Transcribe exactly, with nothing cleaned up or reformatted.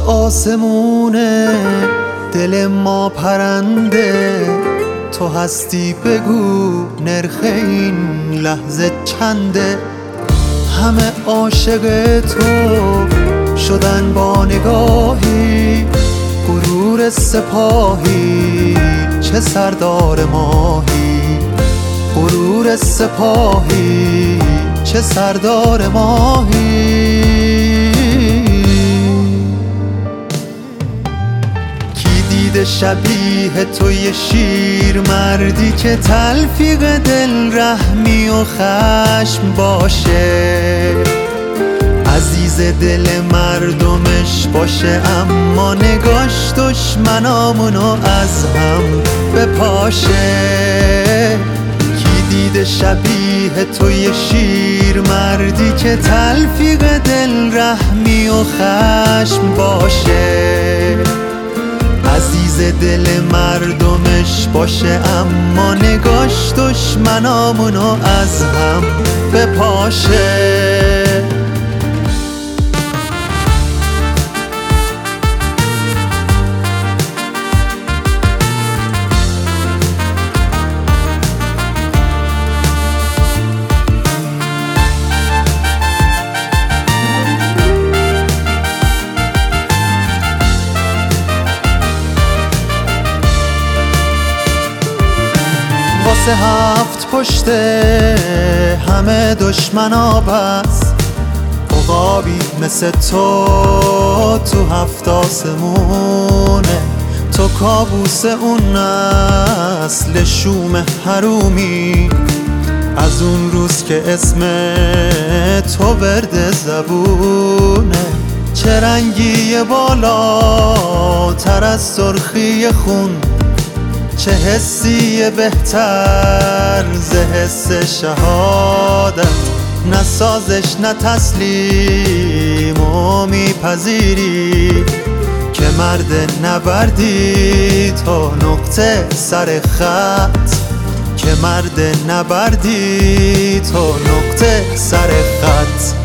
آسمونه، دل ما پرنده، تو هستی بگو نرخ این لحظه چنده. همه عاشق تو شدن با نگاهی، غرور سپاهی چه سردار ماهی، غرور سپاهی چه سردار ماهی. کی دیده شبیه تو یه شیر مردی که تلفیق دل رحمی و خشم باشه، عزیز دل مردمش باشه، اما نگاش دشمنامونو از هم بپاشه. کی دیده شبیه تو یه شیر مردی که تلفیق دل رحمی و خشم باشه، عزیز دل مردمش باشه، اما نگاش دشمنامونو از هم بپاشه. واسه هفت پشته همه دشمنا بس، عقابی مثل تو تو هفت آسمونه، تو کابوس اون نسل شوم حرومی، از اون روز که اسم تو ورد زبونه. چه رنگی بالا تر از سرخی خون، چه حسی بهتر ز حس شهادت، نه سازش نه تسلیم و میپذیری که مرد نبردی تا نقطه سر خط، که مرد نبردی تا نقطه سر خط.